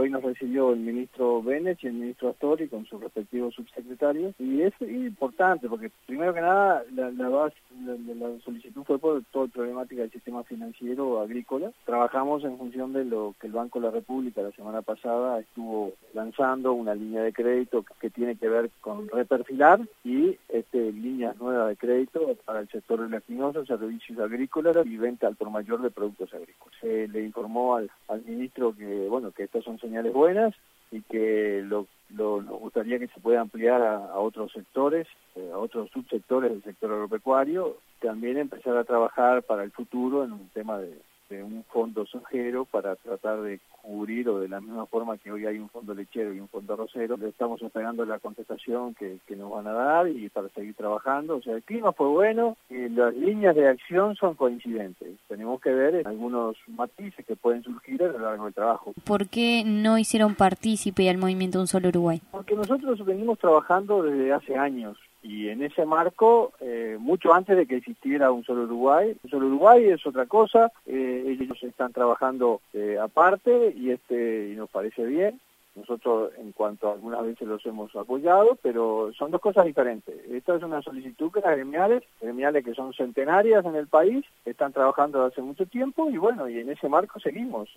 hoy nos recibió el ministro Benech y el ministro Astori con sus respectivos subsecretarios, y es importante porque primero que nada la solicitud fue por toda la problemática del sistema financiero agrícola. Trabajamos en función de lo que el Banco de la República la semana pasada estuvo lanzando una línea de crédito que tiene que ver con reperfilar y líneas nuevas de crédito para el sector oleaginoso, servicios agrícolas y venta al por mayor de productos agrícolas. Se le informó al ministro que estas son señales buenas y que nos gustaría que se pueda ampliar a otros sectores, a otros subsectores del sector agropecuario, también empezar a trabajar para el futuro en un tema de un fondo sojero para tratar de cubrir, o de la misma forma que hoy hay un fondo lechero y un fondo arrocero. Estamos esperando la contestación que nos van a dar y para seguir trabajando. O sea, el clima fue bueno y las líneas de acción son coincidentes. Tenemos que ver algunos matices que pueden surgir a lo largo del trabajo. ¿Por qué no hicieron partícipe al movimiento Un Solo Uruguay? Porque nosotros venimos trabajando desde hace años. Y en ese marco, mucho antes de que existiera Un Solo Uruguay es otra cosa, ellos están trabajando aparte y nos parece bien. Nosotros en cuanto a algunas veces los hemos apoyado, pero son dos cosas diferentes. Esta es una solicitud que las gremiales que son centenarias en el país, están trabajando hace mucho tiempo y bueno, y en ese marco seguimos.